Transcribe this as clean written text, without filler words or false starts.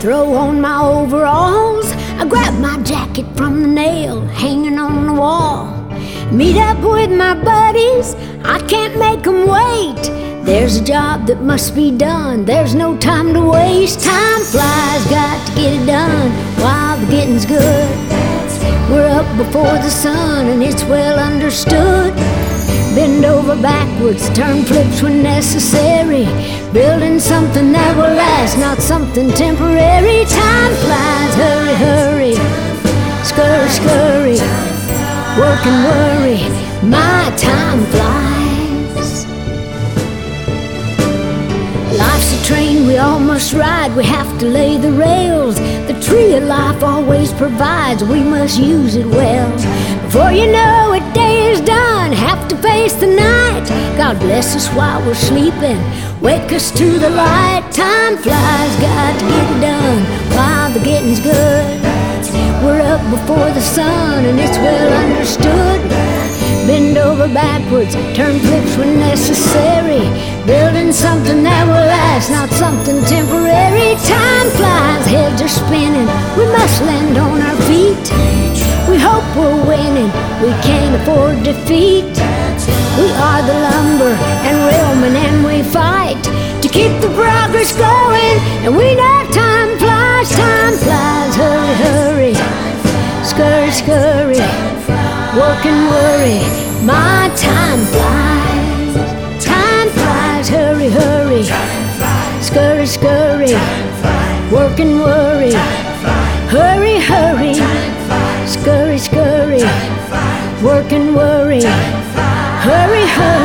throw on my overalls. I grab my jacket from the nail hanging on the wall. Meet up with my buddies, I can't make them wait. There's a job that must be done, there's no time to waste. Time flies, got to get it done while the getting's good. We're up before the sun and it's well understood. Bend over backwards, turn flips when necessary. Building something that will last, not something temporary. Time flies, hurry, hurry, scurry, scurry, work and worry, my time flies. Life's a train we all must ride, we have to lay the rails. The tree of life always provides, we must use it well. Before you know it, day is done, have to face the night. God bless us while we're sleeping, wake us to the light. Time flies, got to get it done while the getting's good. We're up before the sun and it's well understood. Bend over backwards, turn flips when necessary. Building something that will last, not something temporary. Time flies, heads are spinning, we must land on our feet. We hope we're winning, we can't afford defeat. We are the lumber and railmen and we fight to keep the progress going. And we know time flies, hurry, hurry, scurry, scurry, work and worry, my time flies. Time flies, hurry, hurry, scurry, scurry, work and worry, hurry, hurry, scurry, scurry, work and worry, hurry, hurry.